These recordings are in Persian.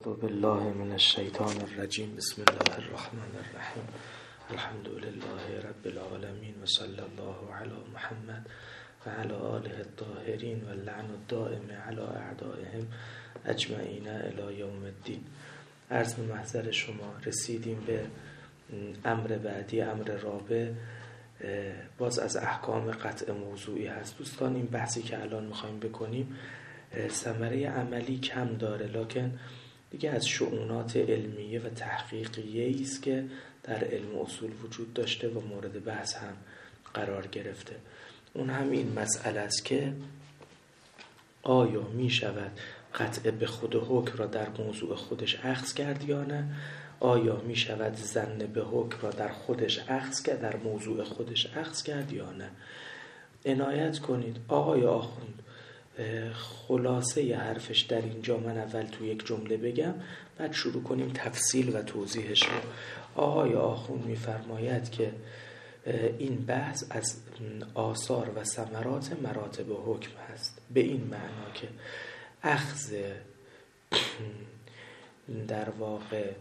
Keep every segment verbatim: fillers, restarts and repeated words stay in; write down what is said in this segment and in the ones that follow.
بالله من الشیطان الرجیم. بسم الله الرحمن الرحیم. الحمد لله رب العالمین و صلی الله علی محمد و علی آله الطاهرین و اللعن الدائم علی اعدائهم اجمعین الی یوم الدین. عرض به محضر شما رسیدیم به امر بعدی، امر رابع، باز از احکام قطع موضوعی هست. دوستان این بحثی که الان میخوایم بکنیم ثمره عملی کم داره، لکن دیگه از شؤونات علمیه و تحقیقیه است که در علم اصول وجود داشته و مورد بحث هم قرار گرفته. اون هم این مسئله است که آیا می شود قطع به خود حکم را در موضوع خودش اخذ کرد یا نه؟ آیا می شود ظن به حکم را در خودش اخذ کرد، در موضوع خودش اخذ کرد یا نه؟ عنایت کنید آقای آخوند خلاصه ی حرفش در اینجا من اول تو یک جمله بگم، بعد شروع کنیم تفصیل و توضیحش رو. آقای آخوند می‌فرماید که این بحث از آثار و ثمرات مراتب حکم هست، به این معنا که اخذ در واقع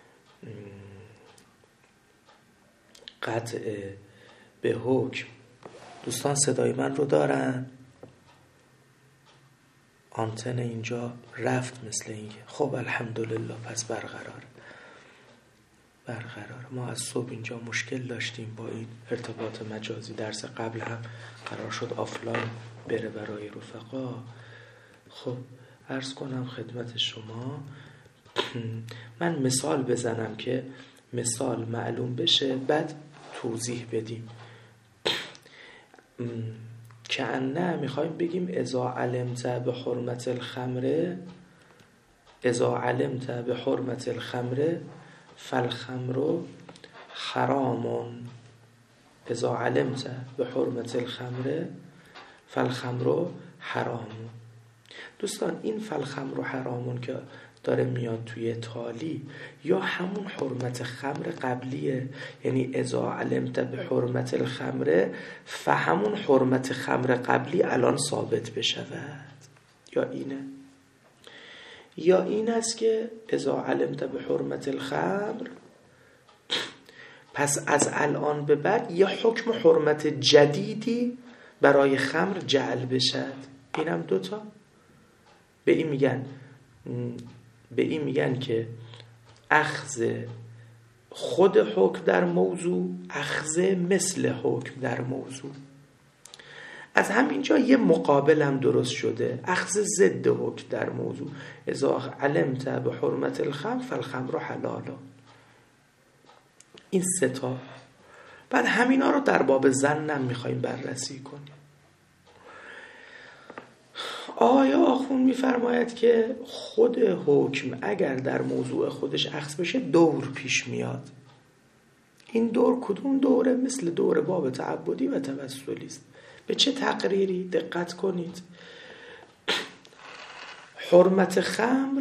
قطع به حکم. دوستان صدای من رو دارن؟ آنتن اینجا رفت مثل اینکه. خب الحمدلله، پس برقرار برقرار ما از صبح اینجا مشکل داشتیم با این ارتباط مجازی. درس قبل هم قرار شد آفلاین بره برای رفقا. خب عرض کنم خدمت شما، من مثال بزنم که مثال معلوم بشه، بعد توضیح بدیم. که نه میخوایم بگیم اذا علمت به حرمت الخمر اذا علمت به حرمت الخمر فالخمر حرام. اذا علمت به حرمت الخمر فالخمر حرام. دوستان این فالخمر حرامون که داره میاد توی تالی یا همون حرمت خمر قبلیه، یعنی اذا علمت به حرمت الخمر فهمون حرمت خمر قبلی الان ثابت بشود، یا اینه؟ یا این است که اذا علمت به حرمت الخمر پس از الان به بعد یه حکم حرمت جدیدی برای خمر جعل بشد. اینم دوتا. به این میگن به این میگن که اخذ خود حکم در موضوع، اخذ مثل حکم در موضوع. از همینجا یه مقابل هم درست شده، اخذ ضد حکم در موضوع. اذا علمت به حرمت الخمر فالخمر حلالا. این سه تا. بعد همینا رو در باب ظن هم میخوایم بررسی کنیم. آیا آخون میفرماید که خود حکم اگر در موضوع خودش اخذ بشه دور پیش میاد. این دور کدوم دوره؟ مثل دور باب تعبدی و توسلی است. به چه تقریری؟ دقت کنید. حرمت خمر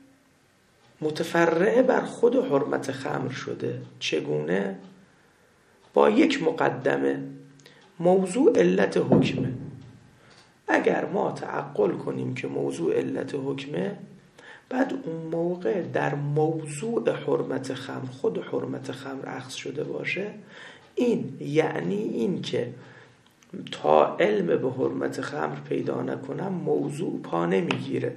متفرع بر خود حرمت خمر شده. چگونه؟ با یک مقدمه، موضوع علت حکمه. اگر ما تعقل کنیم که موضوع علت حکمه، بعد اون موقع در موضوع حرمت خمر خود حرمت خمر اخذ شده باشه، این یعنی این که تا علم به حرمت خمر پیدا نکنم موضوع پا نمیگیره.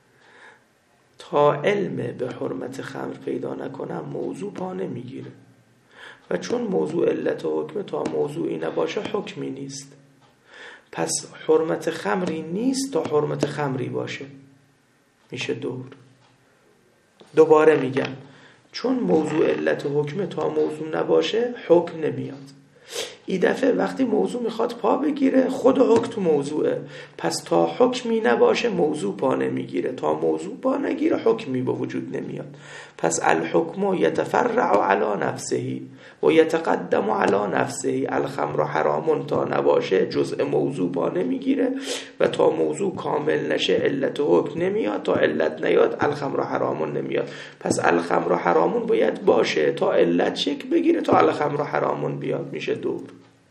تا علم به حرمت خمر پیدا نکنم موضوع پا نمیگیره. و چون موضوع علت حکمه، تا موضوعی نباشه حکمی نیست. پس حرمت خمری نیست تا حرمت خمری باشه، میشه دور. دوباره میگم چون موضوع علت حکمه، تا موضوع نباشه حکم نمیاد. این دفعه وقتی موضوع میخواد پا بگیره، خود حکم تو موضوعه، پس تا حکمی نباشه موضوع پا نمیگیره. تا موضوع پا نگیره حکمی به وجود نمیاد. پس الحکم یتفرع علی نفسه و یتقدم علی نفسه. الخمر حرام تا نباشه جزء موضوع پا نمیگیره، و تا موضوع کامل نشه علت حکم نمیاد. تا علت نیاد الخمر حرام نمیاد. پس الخمر حرام باید باشه تا علت شکل بگیره، تا الخمر حرام بیاد، میشه دور.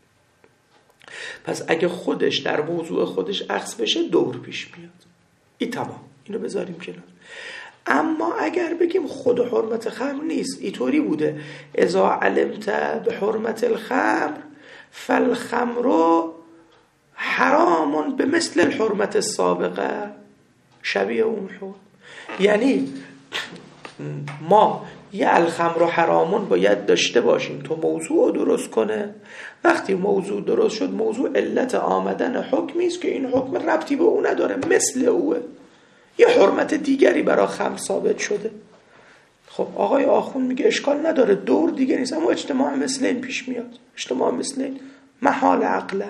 پس اگه خودش در موضوع خودش اخذ بشه دور پیش میاد. این تمام. اینو بذاریم کنار. اما اگر بگیم خود حرمت خمر نیست، اینطوری بوده اذا علمت به حرمت الخمر فالخمر حرام به مثل الحرمت السابقه، شبیه اون حرم. یعنی ما یه الخمر حرامون باید داشته باشیم تو موضوع درست کنه. وقتی موضوع درست شد، موضوع علت آمدن حکمی است که این حکم ربطی به اون نداره، مثل اوه، یه حرمت دیگری برای خمر ثابت شده. خب آقای آخوند میگه اشکال نداره، دور دیگه نیست، اما اجتماع مثلین پیش میاد. اجتماع مثلین محال عقلا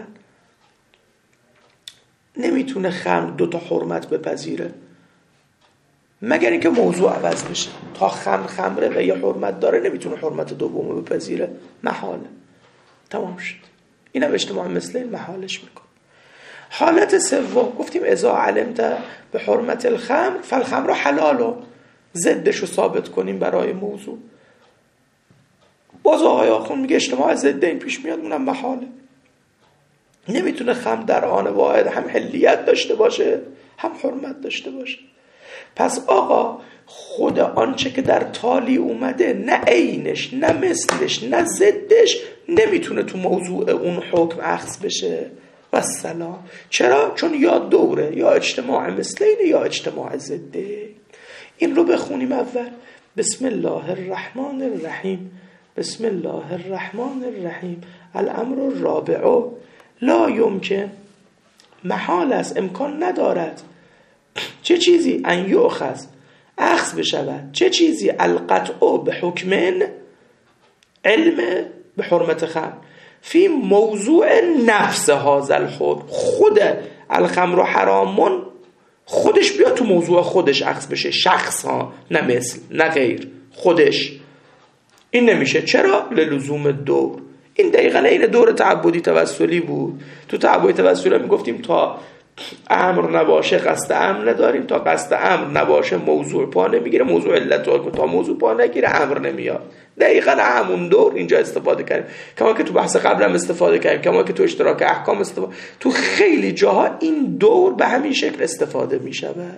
نمیتونه خمر دو تا حرمت بپذیره مگر اینکه موضوع عوض بشه. تا خمر خمره و یه حرمت داره نمیتونه حرمت دومو بپذیره، محاله. تمام شد. اینم اجتماع مثلین محالش میکن. حالت سوم گفتیم اذا علمت به حرمت الخمر فالخمر حلالو، ضدشو ثابت کنیم برای موضوع. باز آقای آخوند میگه اجتماع ضدین پیش میاد، اونم محاله. نمیتونه خمر در آن واحد هم حلیت داشته باشه هم حرمت داشته باشه. پس آقا خود آنچه که در تالی اومده، نه عینش نه مثلش نه ضدش، نمیتونه تو موضوع اون حکم اخذ بشه. و سلام. چرا؟ چون یا دوره، یا اجتماع مثلین یا اجتماع ضده. این رو بخونیم اول. بسم الله الرحمن الرحیم. بسم الله الرحمن الرحیم. الامر الرابع لا یمکن، محال است، امکان ندارد. چه چیزی؟ ان یؤخذ، اخذ بشود. چه چیزی؟ القطع به حکمن، علم به حرمت خمر، فی موضوع نفس هذا الحکم. خود الخمر حرامون خودش بیاد تو موضوع خودش اخذ بشه، شخص ها، نه مثل نه غیر، خودش. این نمیشه. چرا؟ للزوم دور. این دقیقاً این دور تعبدی توسلی بود. تو تعبدی توسلی میگفتیم تا امر نباشه قصد امر نداریم، تا قصد امر نباشه موضوع پا نمیگیره، موضوع علت حکم تا موضوع پا نگیره امر نمیاد. دقیقاً همون دور اینجا استفاده کردیم، کما که تو بحث قبل هم استفاده کردیم، کما که تو اشتراک احکام استفاده. تو خیلی جاها این دور به همین شکل استفاده میشود.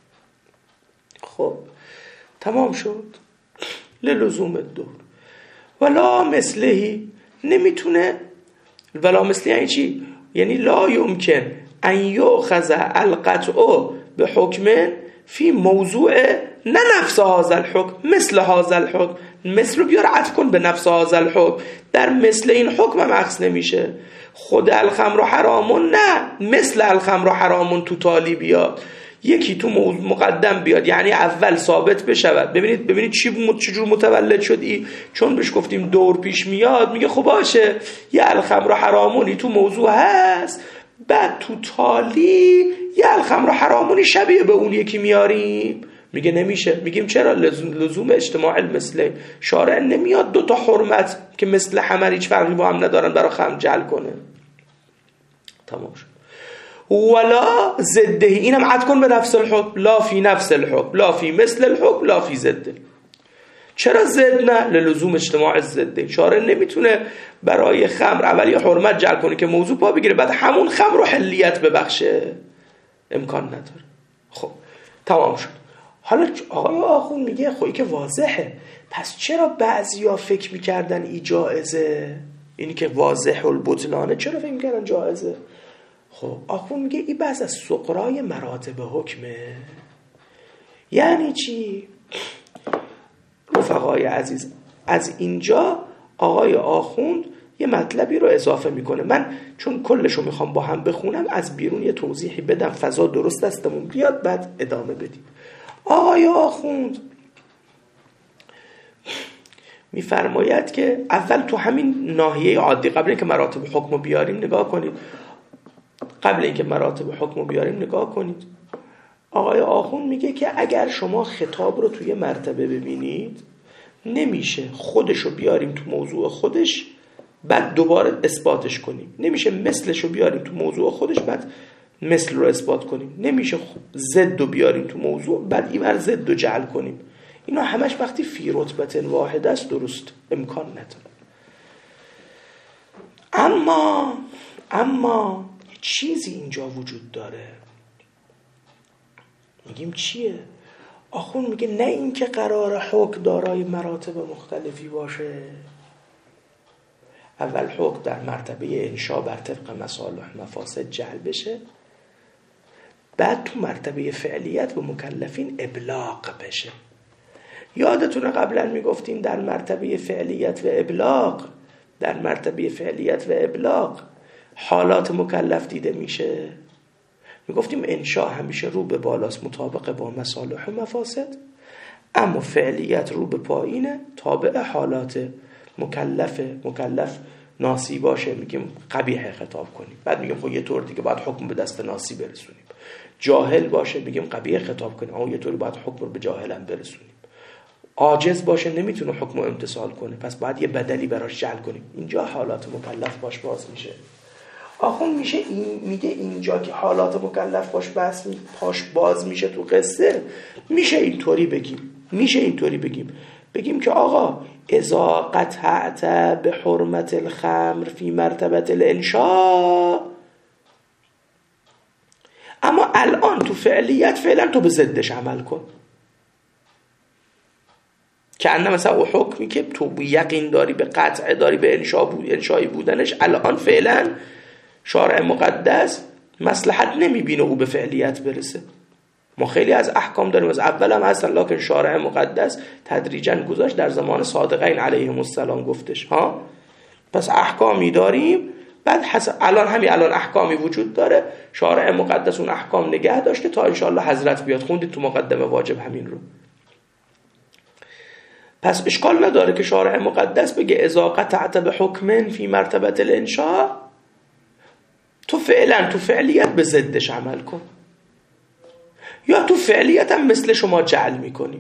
خب تمام شد. للزوم دور. ولا مثلهی، نمیتونه. ولا مثلی یعنی چی؟ یعنی لا یمکن ان یؤخذ القطع به حکم فی موضوع نه نفس هذا الحکم، مثل هذا الحکم. مثل رو بیار عطف کن به نفس هذا الحکم. در مثل این حکم هم اخذ نمیشه. خود الخمر حرامون نه، مثل الخمر حرامون تو تالی بیاد، یکی تو مقدم بیاد، یعنی اول ثابت بشود. ببینید ببینید چی چجور متولد شد ای. چون بهش گفتیم دور پیش میاد، میگه خب باشه یه الخمر حرامونی تو موضوع هست، بعد تو تالی یه الخمر حرامونی شبیه به اون یکی میاریم. میگه نمیشه. میگیم چرا؟ لزوم اجتماع المثلین. شارع نمیاد دو تا حرمت که مثل همه هیچ فرقی با هم ندارن برای خمر جل کنه. تمام شد. ولا ضده، اینم عد کن به نفس الحکم. لا فی نفس الحکم، لا فی مثل الحکم، لا فی ضده. چرا ضد؟ نه، للزوم اجتماع ضده. شارع نمیتونه برای خمر اول یه حرمت جل کنه که موضوع پا بگیره، بعد همون خمر رو حلیت ببخشه. امکان نداره. خب تمام شد. حالا آقای آخوند میگه خب این که واضحه، پس چرا بعضیا فکر میکردن ای جائزه؟ اینی که واضح البطلانه چرا فکر میکردن جائزه؟ خب آخوند میگه این بعض از سقرای مراتب حکمه. یعنی چی؟ رفقای عزیز، از اینجا آقای آخوند یه مطلبی رو اضافه میکنه. من چون کلشو میخوام با هم بخونم، از بیرون یه توضیحی بدم، فضا درست دستمون بیاد، بعد ادامه بدیم. آقای آخوند میفرماید که اول تو همین ناحیه عادی، قبل اینکه مراتب حکم رو بیاریم نگاه کنید. قبل اینکه مراتب حکم رو بیاریم نگاه کنید. آقای آخوند میگه که اگر شما خطاب رو توی مرتبه ببینید، نمیشه خودشو بیاریم تو موضوع خودش بعد دوباره اثباتش کنیم. نمیشه مثلشو بیاریم تو موضوع خودش بعد مثل رو اثبات کنیم. نمیشه ضد رو بیاریم تو موضوع بعد اینور ضد رو جعل کنیم. اینا همش وقتی فی رتبت واحد است درست امکان نداره. اما اما یه چیزی اینجا وجود داره. میگیم چیه؟ آخون میگه نه این که قرار حکم دارای مراتب مختلفی باشه. اول حکم در مرتبه انشا بر طبق مصالح مفاسد جعل بشه، بعد تو مرتبه فعلیت به مکلفین ابلاغ بشه. یادتونه قبلا میگفتیم در مرتبه فعلیت و ابلاغ در مرتبه فعلیت و ابلاغ حالات مکلف دیده میشه. میگفتیم انشا همیشه رو به بالاست مطابق با مصالح و مفاسد، اما فعلیت رو به پایینه تابع حالات مکلف. مکلف ناسی باشه میگیم قبیح خطاب کنیم، بعد میگیم خب یه طور دیگه باید حکم به دست ناسی برسونیم. جاهل باشه میگیم قبیح خطاب کنیم، اما یه طوری باید حکم رو به جاهلم برسونیم. عاجز باشه نمیتونه حکم رو امتثال کنه، پس باید یه بدلی براش جعل کنیم. اینجا حالات مکلف باش باز میشه. آخون میشه این میگه اینجا که حالات مکلف باش بس پاش باز میشه تو قصه، میشه اینطوری بگیم میشه اینطوری بگیم بگیم که آقا اذا قطعت به حرمت الخمر فی مرتبه الانشاء، اما الان تو فعلیت فعلا تو به ضدش عمل کن. که انه مثلا او حکمی که تو یقین داری به قطع داری به انشاء بود انشایی بودنش، الان فعلا شارع مقدس مصلحت نمیبینه او به فعلیت برسه. ما خیلی از احکام داریم، از اول هم هستن، لکن شارع مقدس تدریجاً گذاشت در زمان صادقین علیهم السلام گفتش ها. پس احکامی داریم، بعد حس... الان همین الان احکامی وجود داره، شارع مقدس اون احکام نگه داشته تا انشاءالله حضرت بیاد. خوندید تو مقدمه واجب همین رو. پس اشکال نداره که شارع مقدس بگه اذا قطعت به حکم فی مرتبه الانشاء، تو فعلا تو فعلیت به ضدش عمل کن، یا تو فعلیت هم مثل شما جعل میکنی،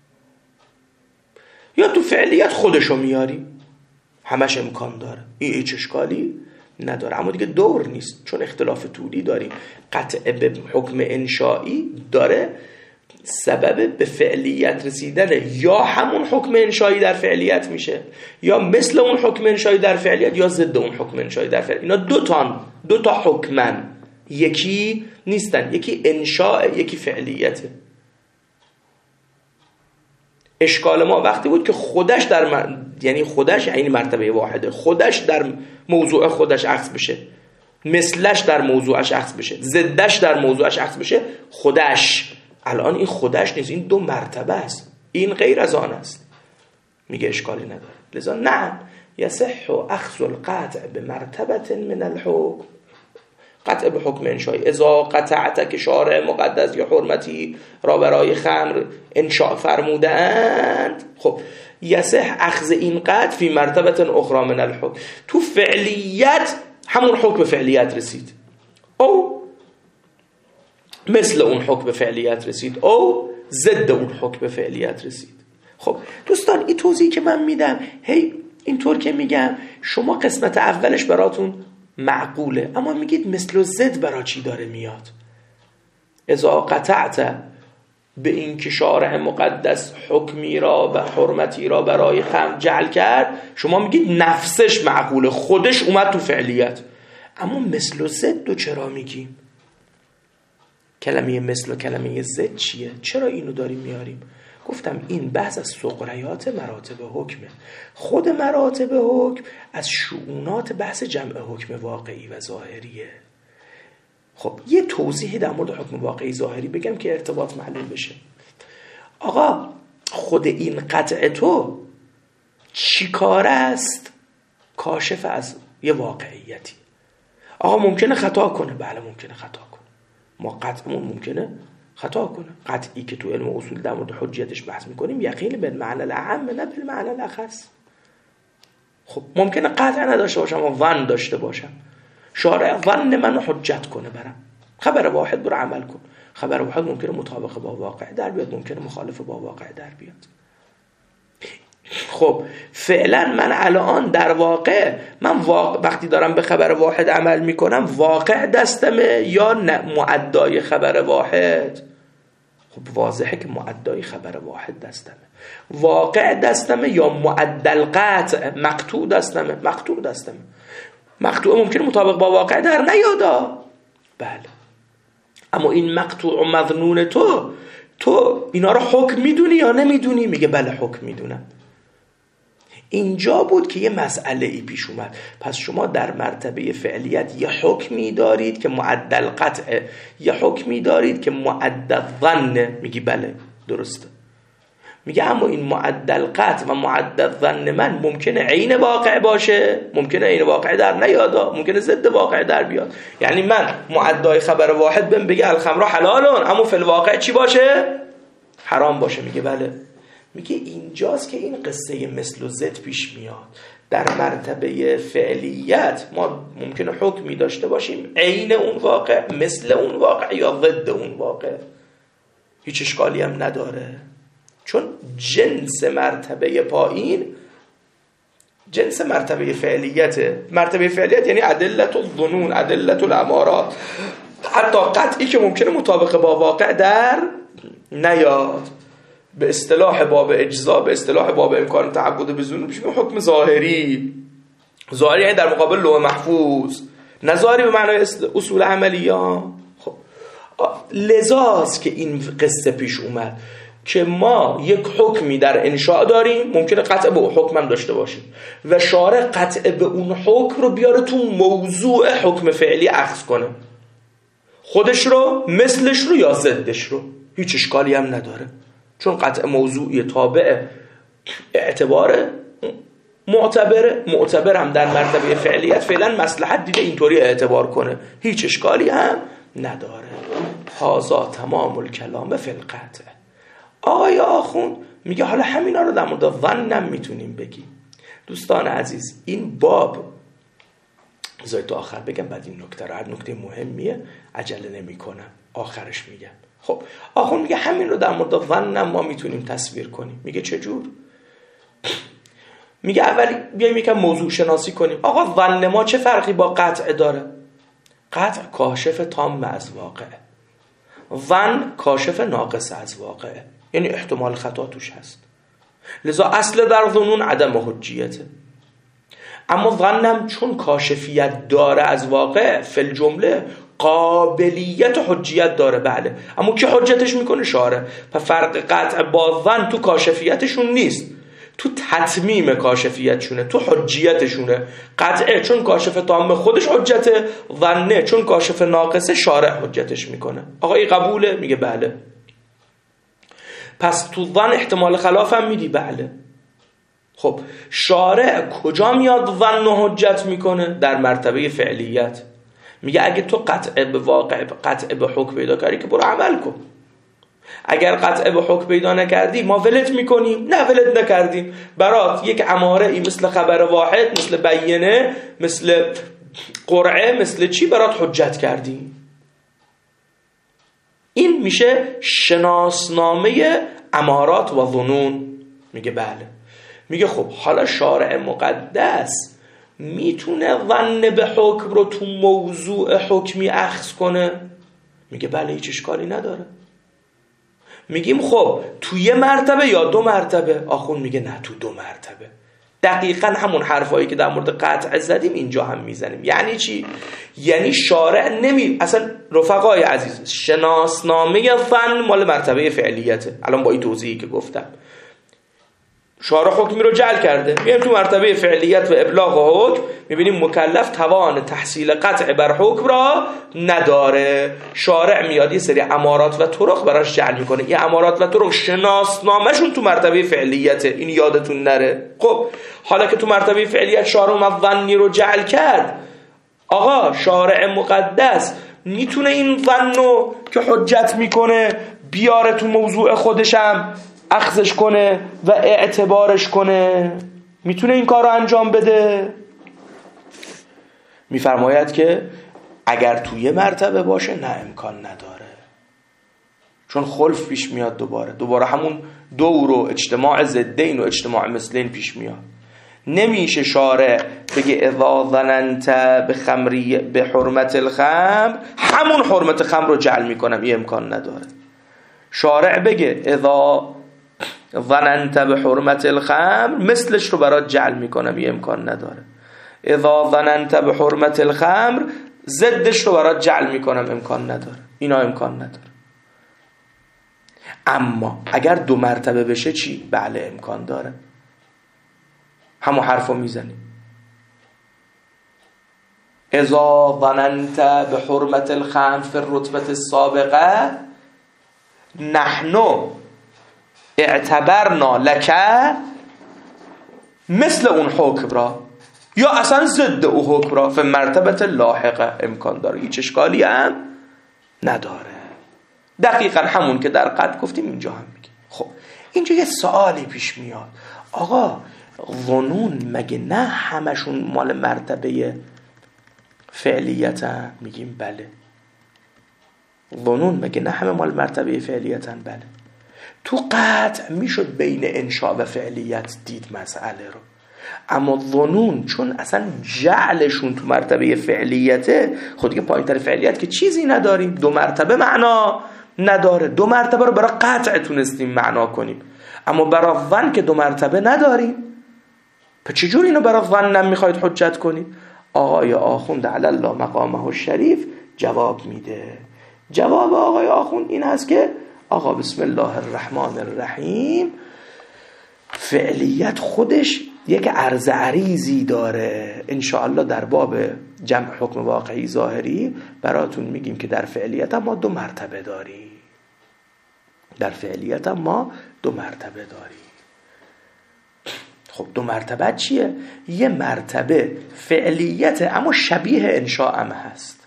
یا تو فعلیت خودشو میاری. همش امکان داره، این هیچ اشکالی نداره. اما دیگه دور نیست، چون اختلاف طولی داریم. قطع به حکم انشایی داره سبب به فعلیت رسیدن، یا همون حکم انشایی در فعلیت میشه، یا مثل اون حکم انشایی در فعلیت، یا ضد اون حکم انشایی در فعلیت. اینا دو تان دو تا حکمن، یکی نیستن، یکی انشاء یکی فعلیته. اشکال ما وقتی بود که خودش در م... یعنی خودش یعنی مرتبه واحده، خودش در موضوع خودش عکس بشه، مثلش در موضوعش عکس بشه، ضدش در موضوعش عکس بشه. خودش الان این خودش نیست، این دو مرتبه است، این غیر از آن است. میگه اشکالی نداره. لذا نعم یصح اخذ القطع به مرتبه من الحکم، قطع به حکم انشایی. اذا قطعت که شارع مقدس یا حرمتی را برای خمر انشاء فرمودند، خب یصح اخذ این قطع فی مرتبه اخرى من الحکم، تو فعلیت همون حکم فعلیت رسید، او مثل اون حکم فعلیت رسید، او ضد اون حکم فعلیت رسید. خب دوستان این توضیحی که من میدم، هی اینطور که میگم شما قسمت اولش براتون معقوله، اما میگید مثل و ضد برا چی داره میاد؟ اذا قطعت به این که شارع مقدس حکمی را و حرمتی را برای خمر جعل کرد، شما میگید نفسش معقوله، خودش اومد تو فعلیت. اما مثل و ضد رو چرا میگیم؟ کلمه مثل و کلمه ضد چیه؟ چرا اینو داریم میاریم؟ گفتم این بحث از سغریات مراتب حکمه. خود مراتب حکم از شؤونات بحث جمع حکم واقعی و ظاهریه. خب یه توضیحی در مورد حکم واقعی ظاهری بگم که ارتباط معلوم بشه. آقا خود این قطع تو چی کار است؟ کاشف از یه واقعیتی. آقا ممکنه خطا کنه، بله ممکنه خطا کنه، ما قطعمون ممکنه خطا کنه. قطعی که تو علم اصول در مورد حجیتش بحث میکنیم یقین به معنی الاعم نه به معنی الاخص. خب ممکنه قطع نداشته باشم و ون داشته باشم، شارع ون منو حجت کنه برم، خبر واحد برو عمل کن. خبر واحد ممکنه مطابق با واقع در بیاد، ممکنه مخالف با واقع در بیاد. خب فعلا من الان در واقع من واقع وقتی دارم به خبر واحد عمل میکنم، واقع دستمه یا معدای خبر واحد؟ خب واضحه که معدای خبر واحد دستمه. واقع دستمه یا معدل قطع مقطوع دستمه؟ مقطوع دستمه. مقطوع ممکنه مطابق با واقع در نیادا، بله، اما این مقطوع و مظنون تو تو اینا رو حکم میدونی یا نمیدونی؟ میگه بله حکم میدونم. اینجا بود که یه مسئله ای پیش اومد. پس شما در مرتبه فعلیت یه حکمی دارید که معدل قطعه، یه حکمی دارید که معدل ظنه. میگی بله درسته. میگه اما این معدل قطع و معدل ظن من ممکنه عین واقع باشه، ممکنه عین واقع در نیاد، ممکنه ضد واقع در بیاد. یعنی من معدای خبر واحد بهم بگه الخمر حلالون، اما فی الواقع چی باشه؟ حرام باشه. میگه بله. میگه اینجاست که این قصه مثل و ضد پیش میاد. در مرتبه فعلیت ما ممکنه حکمی داشته باشیم عین اون واقع، مثل اون واقع یا ضد اون واقع. هیچ اشکالی هم نداره، چون جنس مرتبه پایین جنس مرتبه فعلیته. مرتبه فعلیت یعنی ادلت الظنون، ادلت الامارات، حتی قطعی که ممکنه مطابق با واقع در نیاد. به اصطلاح باب اجزا، به اصطلاح باب امکان تعبد بزنون بشیم حکم ظاهری. ظاهری یعنی در مقابل لوح محفوظ، نه ظاهری به معنای اصول عملی ها. خب لذاست که این قصه پیش اومد که ما یک حکمی در انشاء داریم، ممکنه قطع به حکم هم داشته باشیم و شارع قطع به اون حکم رو بیاره تو موضوع حکم فعلی اخذ کنه، خودش رو، مثلش رو یا ضدش رو. هیچ اشکالی هم نداره، چون قطع موضوعی تابع اعتباره، معتبره. معتبر هم در مرتبه فعلیت فعلا مصلحت دیده اینطوری اعتبار کنه، هیچ اشکالی هم نداره. هذا تمام الکلام فی القطع. آقای آخوند میگه حالا همینا رو در مورد ظنم میتونیم بگیم. دوستان عزیز این باب بذارید تو آخر بگم، بعد این نکته رو، هر نکته مهمیه عجله نمی کنم آخرش میگم. خب آخوند میگه همین رو در مورد ظنم ما میتونیم تصویر کنیم. میگه چجور؟ میگه اولی بیایم یکم موضوع شناسی کنیم. آقا ظن ما چه فرقی با قطع داره؟ قطع کاشف تام از واقع، ظن کاشف ناقص از واقع، یعنی احتمال خطا توش هست. لذا اصل در ظنون عدم حجیته. اما ظنم چون کاشفیت داره از واقع، فی الجمله قابلیت حجیت داره. بله، اما کی حجتش میکنه؟ شارع. پس فرق قطع با ظن تو کاشفیتشون نیست، تو تتمیم کاشفیتشونه، تو حجیتشونه. قطعه چون کاشف تام خودش حجته، ظنه چون کاشف ناقصه شارع حجتش میکنه. آقا این قبوله؟ میگه بله. پس تو ظن احتمال خلاف هم میدی؟ بله. خب شارع کجا میاد ظن و حجت میکنه؟ در مرتبه فعلیت. میگه اگه تو قطع به واقع، قطع به حکم پیدا کردی که برو عمل کن. اگر قطع به حکم پیدا نکردی ما ولت میکنیم؟ نه ولت نکردیم. برات یک اماره ای مثل خبر واحد، مثل بیینه، مثل قرعه، مثل چی برات حجت کردیم. این میشه شناسنامه امارات و ظنون. میگه بله. میگه خب حالا شارع مقدس میتونه ظن به حکم رو تو موضوع حکمی اخذ کنه؟ میگه بله، هیچ اشکالی نداره. میگیم خب تو یه مرتبه یا دو مرتبه؟ آخون میگه نه، تو دو مرتبه. دقیقا همون حرفایی که در مورد قطع زدیم اینجا هم میزنیم. یعنی چی؟ یعنی شارع نمی اصلا رفقای عزیز، شناسنامه ظن مال مرتبه فعلیته. الان با این توضیحی که گفتم شارع حکمی رو جعل کرده، میایم تو مرتبه فعلیت و ابلاغ حکم، میبینیم مکلف توان تحصیل قطع بر حکم را نداره. شارع میاد یه سری امارات و طرق براش جعل میکنه. این امارات و طرق شناسنامه‌شون تو مرتبه فعلیته، این یادتون نره. خب حالا که تو مرتبه فعلیت شارع اومد ظنی رو جعل کرد، آقا شارع مقدس میتونه این ظنو که حجت میکنه بیاره تو موضوع خودشم اخذش کنه و اعتبارش کنه؟ میتونه این کار رو انجام بده؟ میفرماید که اگر توی مرتبه باشه نه، امکان نداره، چون خلف پیش میاد. دوباره دوباره همون دور و اجتماع ضدین و اجتماع مثلین پیش میاد. نمیشه شارع بگه اذا ظننت به خمری به حرمت الخمر همون حرمت خمر رو جعل میکنم، این امکان نداره. شارع بگه اذا ظننت به حرمت الخمر مثلش رو برات جعل میکنم، این امکان نداره. اذا ظننت به حرمت الخمر ضدش رو برات جعل میکنم، امکان نداره. اینا امکان نداره. اما اگر دو مرتبه بشه چی؟ بله امکان داره. همون حرفو میزنی اذا ظننت به حرمت الخمس فی الرتبه السابقه نحن اعتبرنا لک مثل اون حکم را یا اصلا ضد اون حکم را فی مرتبه لاحقه. امکان داره، هیچ اشکالی هم نداره. دقیقا همون که در قد گفتیم اینجا هم میگه. خب اینجا یه سوالی پیش میاد، آقا ظنون مگه نه همشون مال مرتبه فعلیتن؟ میگیم بله. ظنون مگه نه همه مال مرتبه فعلیتن؟ بله. تو قطع میشد بین انشاء و فعلیت دید مسئله رو، اما ظنون چون اصلا جعلشون تو مرتبه فعلیته، خود که پایین‌تر فعلیت که چیزی نداریم، دو مرتبه معنا نداره. دو مرتبه رو برای قطع تونستیم معنا کنیم، اما برای ظن که دو مرتبه نداریم. پس چجور اینو برای ظن هم میخواید حجت کنید؟ آقای آخوند علی الله مقامه الشریف جواب میده. جواب آقای آخوند این هست که آقا بسم الله الرحمن الرحیم، فعلیت خودش یک عرض عریضی داره. انشاءالله در باب جمع حکم واقعی ظاهری براتون میگیم که در فعلیت هم ما دو مرتبه داریم. در فعلیت هم ما دو مرتبه داریم. خب دو مرتبه چیه؟ یه مرتبه فعلیت اما شبیه انشاء هم هست،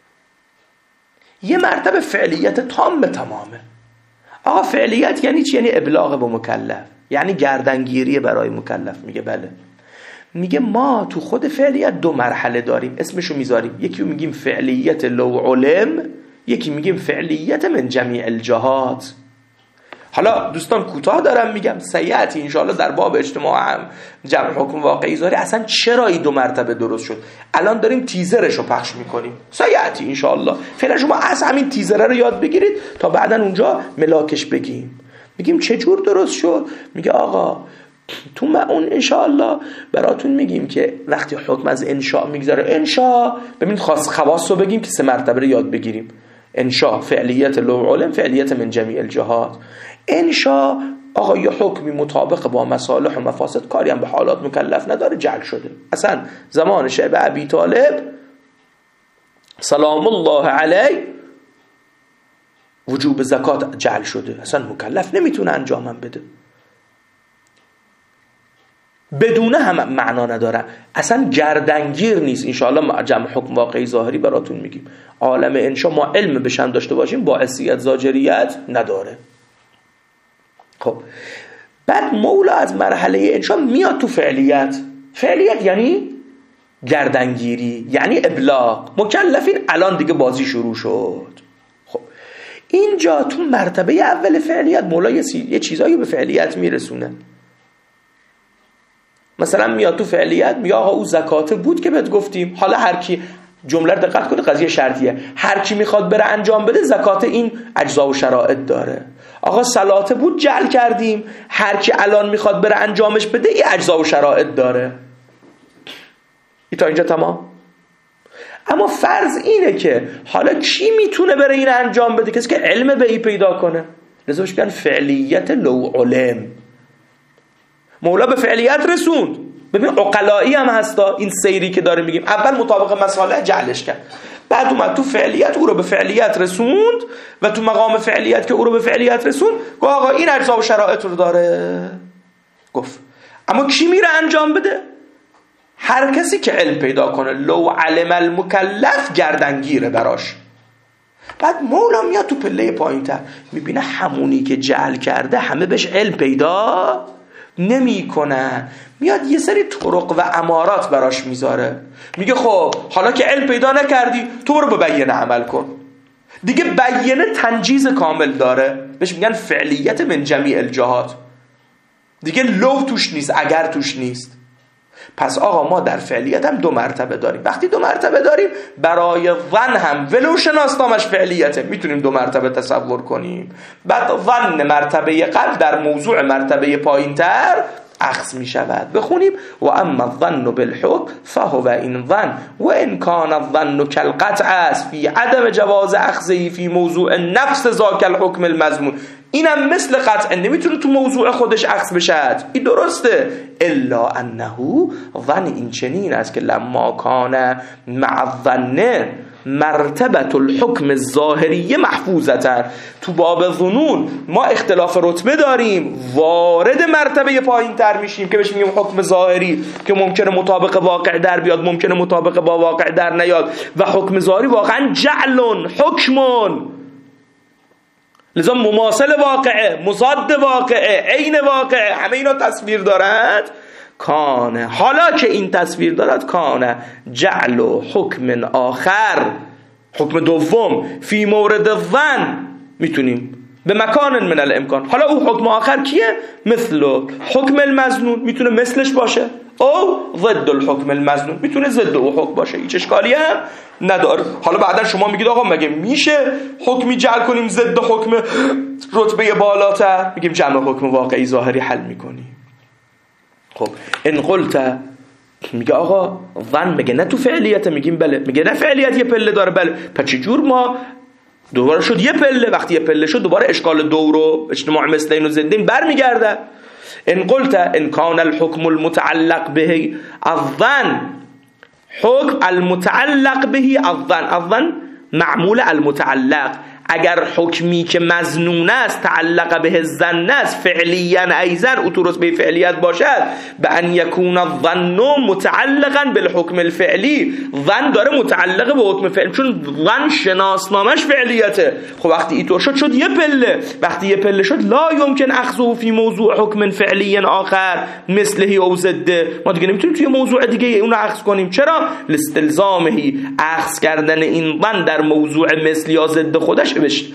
یه مرتبه فعلیت تام تمامه. آقا فعلیت یعنی چی؟ یعنی ابلاغ به مکلف، یعنی گردنگیری برای مکلف. میگه بله. میگه ما تو خود فعلیت دو مرحله داریم، اسمشو میذاریم، یکی رو میگیم فعلیت لو علم، یکی میگیم فعلیت من جمیع الجهات. حالا دوستان کوتاه دارم میگم، سیعتی انشاءالله در باب اجتماع هم جمع حکم واقعی ظاهری اصلا چرا این دو مرتبه درست شد الان داریم تیزرشو پخش میکنیم. سیعتی انشاءالله فعلا شما از همین تیزره رو یاد بگیرید تا بعدن اونجا ملاکش بگیم. میگیم چجور درست شد؟ میگه آقا تو ما اون انشاءالله براتون میگیم که وقتی حکم از انشاء میگذاره، انشاء ببینید خاص خواص رو بگیم که سه مرتبه رو یاد بگیریم. انشاء فعلیت لو علم، فعلیت من جمیع الجهات. انشاء آقا یه حکمی مطابق با مصالح و مفاسد، کاری هم به حالات مکلف نداره، جعل شده. اصلا زمان شعب ابی طالب سلام الله علیه وجوب زکات جعل شده، اصلا مکلف نمیتونه انجامم بده، بدونه هم معنا نداره، اصلا گردنگیر نیست. انشاءالله جمع حکم واقعی ظاهری براتون میگیم. عالم انشاء ما علم بشن داشته باشیم باعثیت زاجریت نداره. خب بعد مولا از مرحله انشاء میاد تو فعلیت. فعلیت یعنی گردنگیری، یعنی ابلاغ. مکلفین الان دیگه بازی شروع شد. خب اینجا تو مرتبه اول فعلیت مولا یه, سی... یه چیزایی به فعلیت میرسونه. مثلا میاد تو فعلیت میگه آقا او زکات بود که بهت گفتیم، حالا هر کی، جمله رو دقت کنید قضیه شرطیه، هر کی میخواد بره انجام بده زکات این اجزا و شرایط داره. آقا صلات بود جعل کردیم، هر کی الان میخواد بره انجامش بده این اجزا و شرایط داره. ای تا اینجا تمام. اما فرض اینه که حالا کی میتونه بره این انجام بده؟ کسی که علم به ای پیدا کنه. لذا بهش میگن فعلیت لو علم. مولا به فعلیت رسوند. ببین عقلایی هم هستا این سیری که داره میگیم. اول مطابق مصالح جعلش کرد، بعد اومد تو فعلیت او رو به فعلیت رسوند و تو مقام فعلیت که او رو به فعلیت رسوند گفت آقا این اجزا و شرایط رو داره. گفت اما کی میره انجام بده؟ هر کسی که علم پیدا کنه. لو علم المکلف گردنگیره براش. بعد مولا میاد تو پله پایین‌تر میبینه همونی که جعل کرده همه بهش علم پیدا نمی کنن. میاد یه سری طرق و امارات براش میذاره. میگه خب حالا که علم پیدا نکردی تو برو به بیانه عمل کن. دیگه بیانه تنجیز کامل داره، بهش میگن فعلیت من جمیع الجهات. دیگه لو توش نیست، اگر توش نیست. پس آقا ما در فعلیت هم دو مرتبه داریم. وقتی دو مرتبه داریم برای ظن هم ولو شناسنامش فعلیته میتونیم دو مرتبه تصور کنیم. بعد ظن مرتبه قبل در موضوع مرتبه پایینتر اخذ می شود. بخونیم و اما الظن بالحکم فهو این ظن و ان کان الظن کالقطع است فی عدم جواز اخذه فی موضوع نفس ذاک الحکم المضمون. اینم مثل قطع نمیتونه تو موضوع خودش عکس بشد. این درسته. الا انه ظن این چنین است که لما کان مع الظن مرتبه الحکم الظاهری محفوظتر. تو باب ظنون ما اختلاف رتبه داریم، وارد مرتبه پایین تر میشیم که بهش میگیم حکم ظاهری که ممکنه مطابق واقع در بیاد، ممکنه مطابق با واقع در نیاد، و حکم ظاهری واقعا جعل حکمون، لذا مماثل واقعه، مضاد واقعه، عین واقعه، همه اینا تصویر دارد. کانه، حالا که این تصویر دارد، کانه جعل حکم آخر، حکم دوم فی مورد الظن، میتونیم به مکان من الامکان. حالا او حکم آخر کیه؟ مثل حکم المظنون، میتونه مثلش باشه، او ضد الحکم المظنون، میتونه ضد او حکم باشه، هیچ اشکالی هم نداره. حالا بعدا شما میگید آقا مگه میشه حکمی جعل کنیم ضد حکم رتبه بالاتر؟ میگیم جمع حکم واقعی ظاهری حل میکنیم. خب ان قلت، میگه آقا ظن میگه نه تو فعلیت، میگیم بله. میگه نه فعلیت یه پله داره، بله. پس چجور ما دوباره شد یه پله؟ وقتی یه پله شد دوباره اشکال دور و اجتماع مثلین و ضدین برمیگرده. ان قلت ان کان الحکم المتعلق به الظن، حکم المتعلق به الظن، الظن معمول المتعلق، اگر حکمی که مظنون است تعلق به الظن است فعلیا ایضا او تو رتبه فعلیت باشد، به ان یکون الظن متعلقا بالحکم الفعلی، ظن داره متعلق به حکم فعلی، چون ظن شناسنامش فعلیته. خب وقتی اینطور شد شد یه پله. وقتی یه پله شد لا یمکن اخذه فی موضوع حکم فعلی آخر مثله او ضده، ما دیگه نمیتونیم توی موضوع دیگه اون رو اخذ کنیم. چرا؟ لاستلزامه، اخذ کردن این ظن در موضوع مثل یا ضد خودش بشت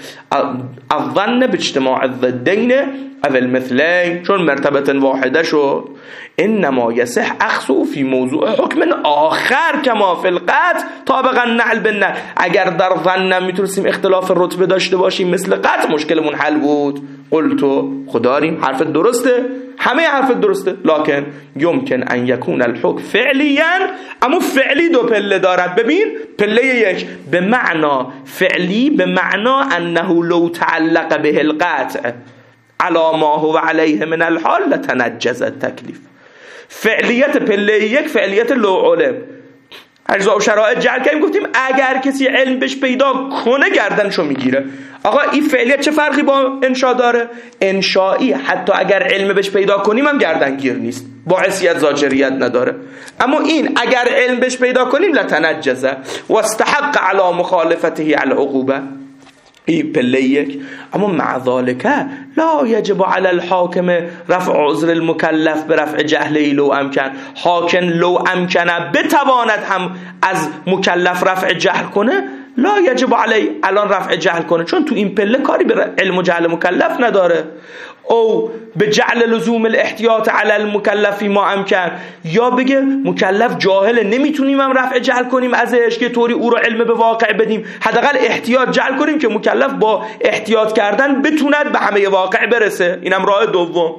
الظن باجتماع الضدین او المثلین، چون مرتبه واحده شد. انما یصح اخذه فی موضوع حکم آخر کما فی القطع طابقا نعل بالنعل. اگر در ظن میتونستیم اختلاف رتبه داشته باشیم مثل قطع، مشکلمون حل بود. قلتو خداریم، حرف درسته، همه حرف درسته، لکن یمکن ان یکون الحکم فعلیا، اما فعلی دو پله دارد. ببین پله یک به معنا فعلی، به معنا انه لو تعلق به القطع على ما هو علیه من الحال لتنجز التکلیف. فعلیت پله یک فعلیت لو علم، اجزا و شرایط جعل کردیم، گفتیم اگر کسی علم بهش پیدا کنه گردنشو میگیره. آقا این فعلیت چه فرقی با انشا داره؟ انشایی حتی اگر علم بهش پیدا کنیم هم گردنگیر نیست، با حیثیت زاجریت نداره. اما این اگر علم بهش پیدا کنیم لتنجزه و استحق علی مخالفته علی عقوبه، این پله یک. اما مع ذالک لا یجب علی الحاکم رفع عذر المکلف به رفع جهله لو امکن. حاکم لو امکنه بتواند هم از مکلف رفع جهل کنه، لا یجب علی الان رفع جهل کنه، چون تو این پله کاری به علم و جهل مکلف نداره. او به جعل لزوم الاحتیاط علی المکلفی ما امکن، یا بگه مکلف جاهل نمیتونیم هم رفع جهل کنیم ازش که طوری او رو علم به واقع بدیم، حداقل احتیاط جعل کنیم که مکلف با احتیاط کردن بتوند به همه واقع برسه. اینم راه دوم.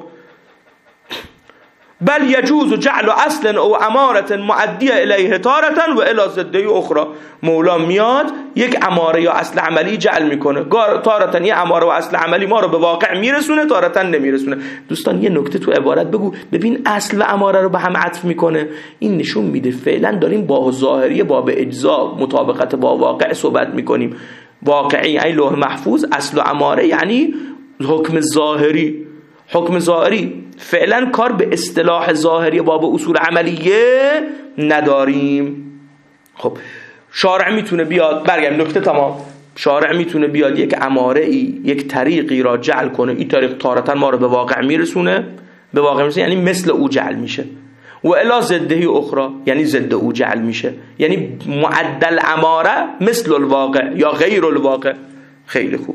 بل یجوز جعل اصل او امارت معدیه الیه تارتن و الی ضده اخرى. مولا میاد یک اماره یا اصل عملی جعل میکنه، تارتن یه اماره و اصل عملی ما رو به واقع میرسونه، تارتن نمیرسونه. دوستان یه نکته تو عبارت بگو، ببین اصل و اماره رو به هم عطف میکنه، این نشون میده فعلا داریم با ظاهری با به اجزا مطابقت با واقع صحبت میکنیم. واقعی یعنی لوح محفوظ، اصل و اماره یعنی حکم ظاهری. حکم ظاهری فعلا کار به اصطلاح ظاهری باب اصول عملیه نداریم. خب شارع میتونه بیاد، برگردیم نکته تمام، شارع میتونه بیاد یک اماره ای یک طریقی را جعل کنه، این طریق تارتن ما رو به واقع میرسونه، به واقع میرسونه یعنی مثل او جعل میشه، و الی ضده اخرى یعنی ضد او جعل میشه، یعنی معدل اماره مثل الواقع یا غیر الواقع. خیلی خوب،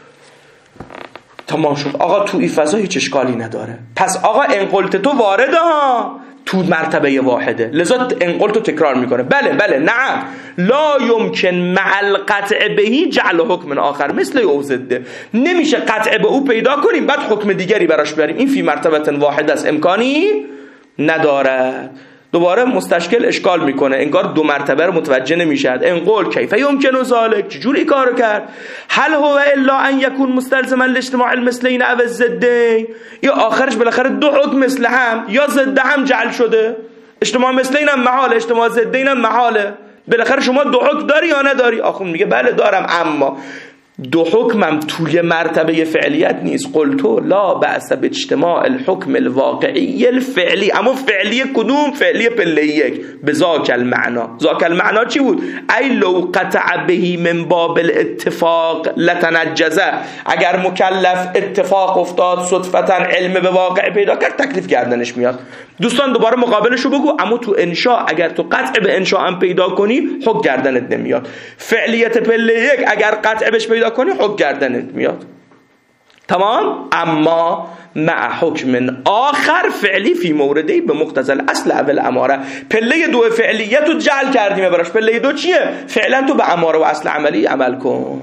تمام شد. آقا تو این فضا هیچ اشکالی نداره. پس آقا انقلت تو وارده ها تو مرتبه واحده، لذا انقلت تکرار میکنه. بله بله نعم، لا یمکن مع القطع بهی جعل حکم آخر مثل او ضده. نمیشه قطع به او پیدا کنیم بعد حکم دیگری براش بریم، این فی مرتبه واحده است، امکانی نداره. دوباره مستشکل اشکال میکنه، انگار دو مرتبه رو متوجه نمیشد. ان قول کیف یمکن ذلک، چجوری کارو کرد؟ هل هو الا ان یکون مستلزما لاجتماع المثلین او الضدین، یا آخرش بالاخره دو حکم مثل هم یا ضد هم جعل شده. اجتماع مثلین هم محاله، اجتماع ضدین هم محاله، بالاخره شما دو حکم داری یا نداری؟ آخون میگه بله دارم، اما دو حکمم توی مرتبه فعلیت نیست. قلتو لا بأس باجتماع الحکم الواقعی الفعلی. اما فعلی کدوم؟ فعلی پله یک. به ذاک المعنا. ذاک المعنا چی بود؟ ای لو قطع بهی من باب الاتفاق لتنجزه. اگر مکلف اتفاق افتاد صدفتا علم به واقع پیدا کرد تکلیف گردنش میاد. دوستان دوباره مقابلشو بگو. اما تو انشاء اگر تو قطع به انشاء هم پیدا کنی حکم گردنت نمیاد. فعلیت پله یک اگر قطع بهش پیدا کنی حکم گردنت میاد. تمام. اما مع حکم آخر فعلی فی موردی به مقتضی الاصل اول اماره. پله دو فعلیت رو جعل کردیم براش. پله دو چیه؟ فعلا تو به اماره و اصل عملی عمل کن،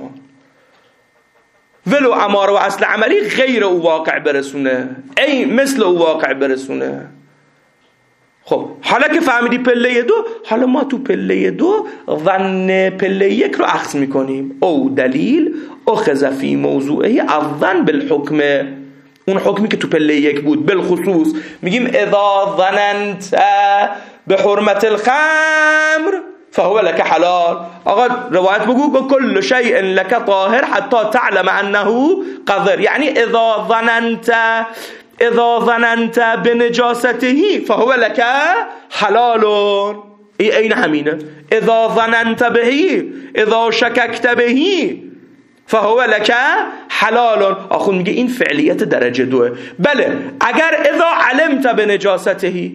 ولو اماره و اصل عملی غیر او واقع برسونه، ای مثل او واقع برسونه. خب حالا که فهمیدی پله دو، حالا ما تو پله دو ظن پله یک رو اخذ میکنیم. او دلیل اخذ فی موضوعه الظن بالحکم، اون حکمی که تو پله یک بود. بالخصوص میگیم اذا ظننت به حرمت الخمر فهو لك حلال. آقا روایت بگو کل شیء لك طاهر حتی تعلم انه قذر، یعنی اذا ظننت اذا ظننت بنجاسته فهو لك حلال. ای این همینه. اذا ظننت به اذا شککت به فهو لك حلال. آخون میگه این فعلیت درجه دوه. بله اگر اذا علمت بنجاسته،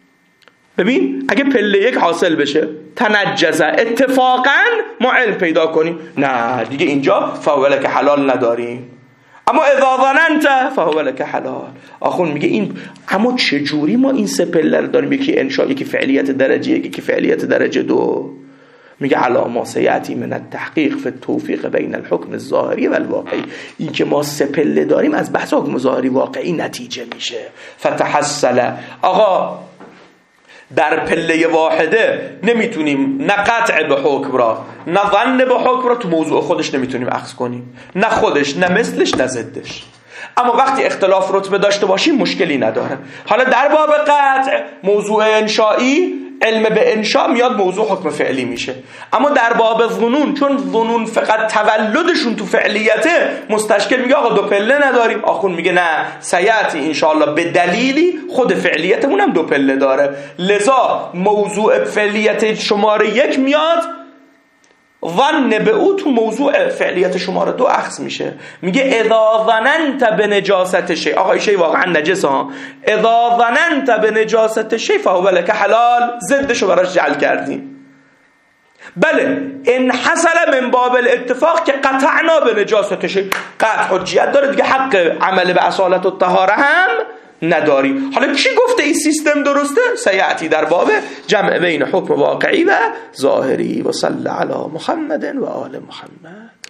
ببین اگه پله یک حاصل بشه تنجزه اتفاقا ما علم پیدا کنیم، نه دیگه اینجا فهو لك حلال نداریم. اما اذا ظننت فهو لك حلال. آخون میگه این اما چجوری ما این سه پله رو داریم؟ یکی انشاء، یکی فعلیت درجه یک، یکی فعلیت درجه دو. میگه علاما سیاتی من التحقیق فی التوفیق بین الحکم الظاهری و الواقعی. این که ما سه پله داریم از بحث حکم ظاهری واقعی نتیجه میشه. فتحصل. آقا در پله واحده نمیتونیم نه قطع به حکم را نه ظن به حکم را تو موضوع خودش نمیتونیم اخذ کنیم، نه خودش نه مثلش نه ضدش. اما وقتی اختلاف رتبه داشته باشیم مشکلی نداره. حالا در باب قطع موضوع انشایی علم به انشاء میاد موضوع حکم فعلی میشه. اما در باب ظنون چون ظنون فقط تولدشون تو فعلیته مستشکل میگه آقا دو پله نداریم. آخون میگه نه سیاتی انشاءالله به دلیلی خود فعلیتمون هم دو پله داره، لذا موضوع فعلیت شماره یک میاد ظن به او تو موضوع فعلیت شماره دو اخذ میشه. میگه اذا ظننت به نجاست شی، آقا این شی واقعا نجس ها، اذا ظننت به نجاست شی فهو لك حلال، ضدشو براش جعل کردیم. بله ان حصل من باب الاتفاق که قطعنا به نجاست شی، قطع حجیت داره دیگه، حق عمل به اصالت و طهاره هم نداری. حالا کی گفته این سیستم درسته؟ سیعتی در باب جمع بین حکم واقعی و ظاهری. و صلی علی محمد و آل محمد.